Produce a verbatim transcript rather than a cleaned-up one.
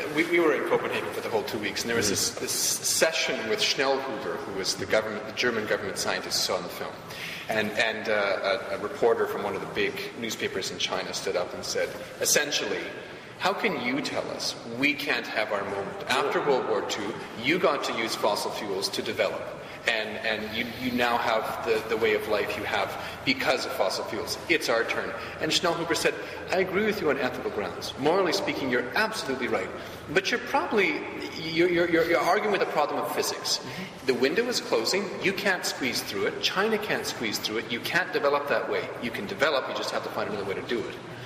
we, we were in Copenhagen for the whole two weeks, and there was this, this session with Schnellhuber, who was the government, the German government scientist who saw the film. And, and uh, a, a reporter from one of the big newspapers in China stood up and said, essentially, how can you tell us we can't have our moment? After World War Two, you got to use fossil fuels to develop. And, and you, you now have the, the way of life you have because of fossil fuels. It's our turn. And Schnellhuber said, I agree with you on ethical grounds. Morally speaking, you're absolutely right. But you're probably, you're, you're, you're arguing with a problem of physics. Mm-hmm. The window is closing. You can't squeeze through it. China can't squeeze through it. You can't develop that way. You can develop, you just have to find another way to do it.